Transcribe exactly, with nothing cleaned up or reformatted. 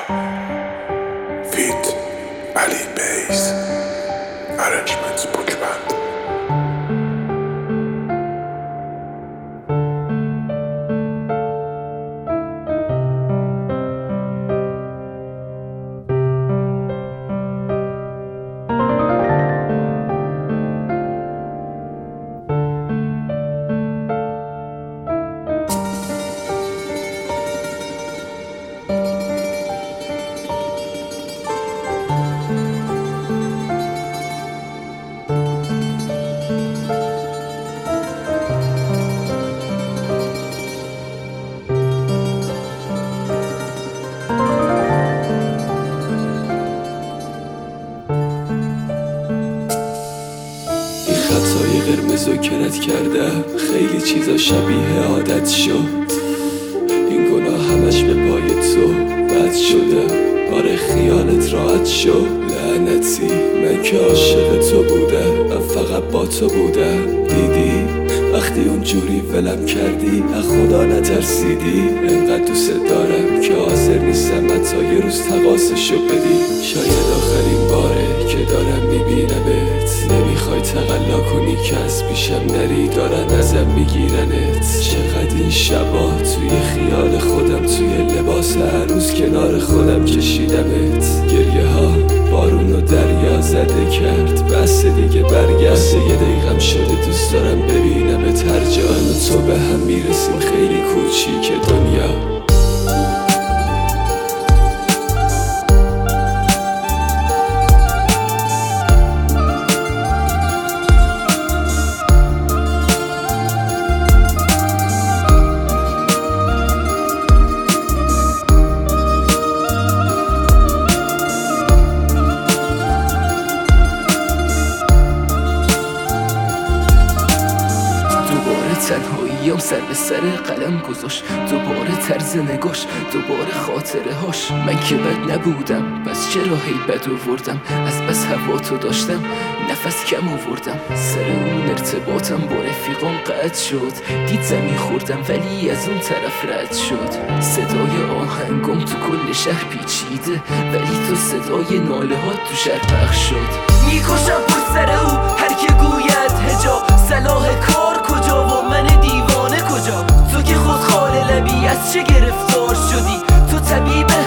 Feat. Ali Bass. Arrangements Book Band. خطای قرمز و کرد کرده خیلی چیزا شبیه عادت شد. این گناه همش به پای تو بد شده. آره خیالت راحت شد. لعنتی من که عاشق تو بوده، من فقط با تو بوده. دیدی وقتی اونجوری ولم کردی از خدا نترسیدی. انقدر دوست دارم که حاضر نیستم حتی یه روز تقاصشو بدی. شاید آخرین باره که دارم میبینمت، نمیخوای تقلا کنی که از پیشم نری، دارن ازم میگیرنت. چقدر این شبا توی خیال خودم، توی لباس هر روز کنار خودم کشیدمت. گریه ها بارون و دریا زده کرد، بس دیگه برگشت. یه دقیقم شده دوست دارم ببینمت هر جا. من و تو به هم میرسیم خیلی کوچیک دنیا. تنهاییم سر به سر قلم گذاشت، دوباره طرز نگاش، دوباره خاطره هاش. من که بد نبودم پس چرا هی بد آوردم؟ از بس هوا تو داشتم نفس کم آوردم. سر اون ارتباطم با رفیقان قطع شد. دید زمین خوردم ولی از اون طرف رد شد. صدای آهنگم تو کل شهر پیچیده، ولی تو صدای ناله ها تو شهر پخش شد. میکشم پر سر او هر که گوید هجا، صلاح کار کجا و من دیوانه کجا؟ تو که خود خال لبی از چه گرفتار شدی؟ تو طبیب